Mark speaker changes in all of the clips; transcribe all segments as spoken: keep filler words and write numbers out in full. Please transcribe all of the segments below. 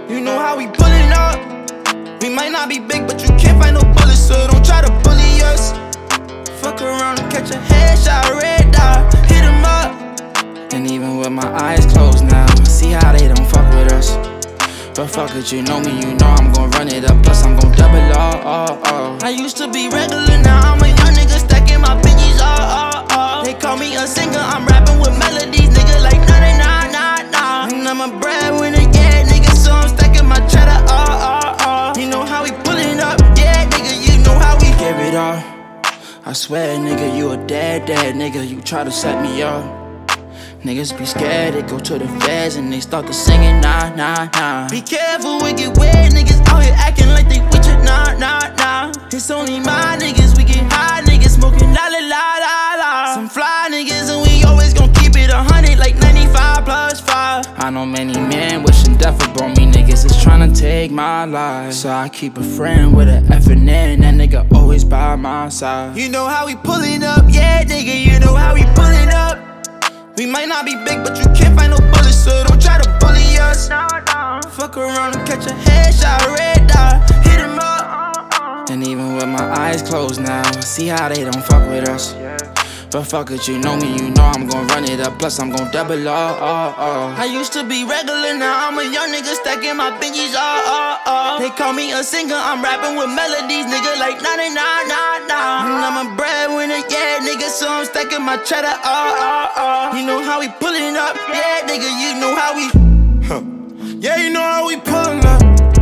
Speaker 1: You know how we pullin' up. We might not be big, but you can't find no bullets, so don't try to bully us. Fuck around and catch a headshot, red dot, hit him up. And even with my eyes closed now, see how they don't fuck with us. But fuck it, you know me, you know I'm gon' run it up, plus I'm gon' double all, all, all. I used to be regular, now I'm a young nigga stacking my Benjis, all, all, all. They call me a singer, I'm rapping with melodies, nigga, like nah, nah, nah, nah. And I'm a breadwinner, yeah, nigga, so I'm stacking my cheddar, all, all, all. You know how we pullin' up, yeah, nigga, you know how we give it all. I swear, nigga, you a dead, dead nigga, you try to set me up. Niggas be scared, they go to the feds and they start to singing, nah, nah, nah. Be careful, we get weird, niggas out here acting like they with you, nah, nah, nah. It's only my niggas, we get high, niggas smoking la la la la la. Some fly niggas and we always gon' keep it a hundred like ninety-five plus five. I know many men wishing death upon me, niggas is tryna take my life. So I keep a friend with an F and N, that nigga always by my side. You know how we pullin' up, yeah, nigga, you know how we pullin' up. We might not be big, but you can't find no bullets, so don't try to bully us. No, no. Fuck around and catch a headshot, red dot, hit him up. And even with my eyes closed now, see how they don't fuck with us. But fuck it, you know me, you know I'm gon' run it up, plus I'm gon' double all, all, all. I used to be regular, now I'm a young nigga stacking my Benjis, all, all, all. They call me a singer, I'm rapping with melodies, nigga, like nah, nah, nah, nah, nah. And I'm a breadwinner, yeah, nigga, so I'm stacking my cheddar, all, all, all. You know how we pullin' up, yeah, nigga, you know how we
Speaker 2: huh. Yeah, you know how we pullin' up.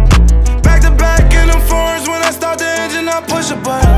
Speaker 2: Back to back in them foreigns, when I start the engine, I push a button.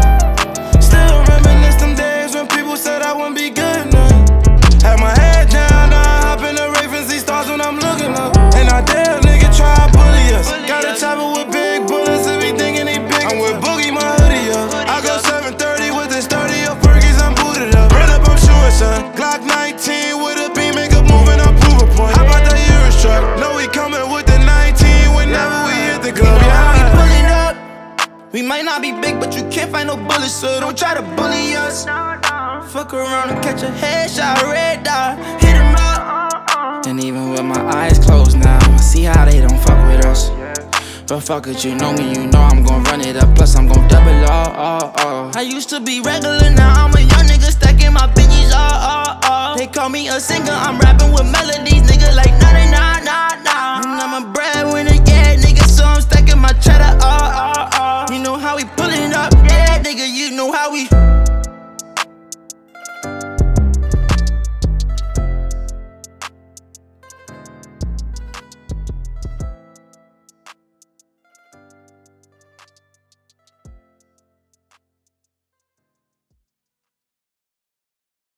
Speaker 2: Still reminisce them days when people said I wouldn't be good enough. Had my head down, now I hop in the Ravens, see stars when I'm looking up. And I dare a nigga try to bully us. Got a chopper with big bullets, if he thinking he big. I'm with Boogie, my hoodie up. I go seven thirty with this thirty of Fergies, I'm booted up. Run up, I'm shooting, son. Glock nineteen with a beam, make a move and I prove a point. How about that Euro truck? Know we coming with the nineteen whenever we hit the club.
Speaker 1: You know how we pullin' up. We might not be big, but you can't find no bullets, so don't try to bully us. Fuck around and catch a headshot, red dot, hit him up. And even with my eyes closed now, see how they don't fuck with us. But fuck it, you know me, you know I'm gon' run it up, plus I'm gon' double all, all, all. I used to be regular, now I'm a young nigga stacking my Benjis, all, all, all. They call me a singer, I'm rapping with melodies, nigga, like nah, nah, nah, nah. And I'm a breadwinner, yeah, nigga, so I'm stacking my cheddar, all, all, all. You know how we pullin' up, yeah, nigga, you know how we